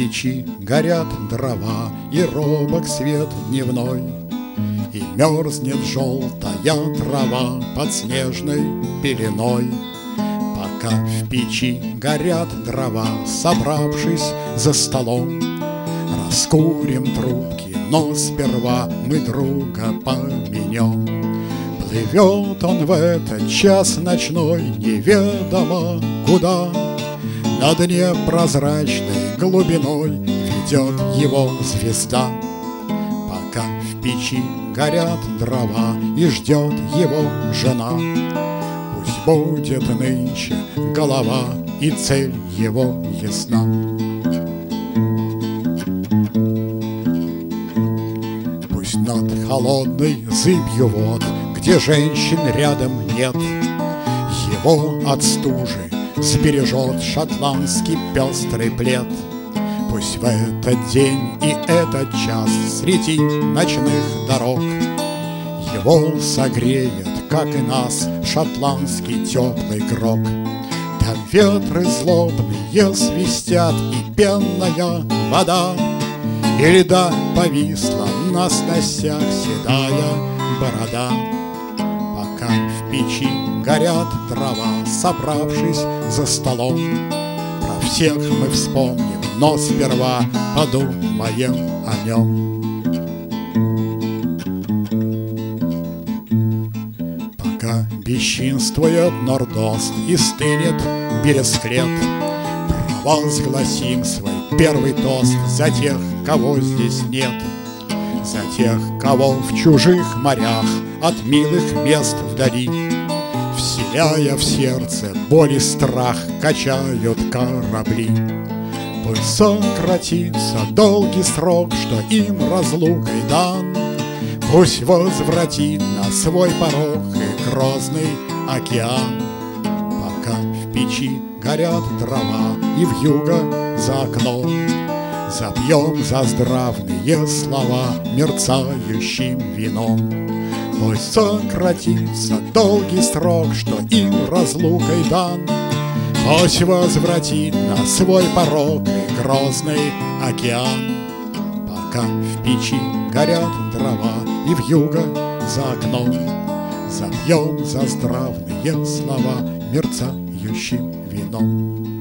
печи горят дрова, и робок свет дневной, и мерзнет желтая трава под снежной пеленой. Пока в печи горят дрова, собравшись за столом, раскурим трубки, но сперва мы друга поменем. Плывет он в этот час ночной неведомо куда, на дне прозрачной глубиной ведет его звезда. Пока в печи горят дрова и ждет его жена, пусть будет нынче голова и цель его ясна. Пусть над холодной зыбью вод, где женщин рядом нет, его от стужи сбережет шотландский пестрый плед. Пусть в этот день и этот час среди ночных дорог его согреет, как и нас, шотландский теплый грог. Там ветры злобные свистят, и пенная вода, и льда повисла на сносях седая борода. Пока в печи горят дрова, собравшись за столом, про всех мы вспомним, но сперва подумаем о нем. Пока бесчинствует нордост и стынет бересклет, провозгласим свой первый тост за тех, кого здесь нет, за тех, кого в чужих морях от милых мест вдали, вселяя в сердце боль и страх, качают корабли. Пусть сократится долгий срок, что им разлукой дан, пусть возвратит на свой порог и грозный океан. Пока в печи горят дрова и вьюга за окном, запьем заздравные слова мерцающим вином. Пусть сократится долгий срок, что им разлукой дан, пусть возвратит на свой порог и грозный океан. Пока в печи горят дрова и вьюга за окном, запьем заздравные слова мерцающим вином.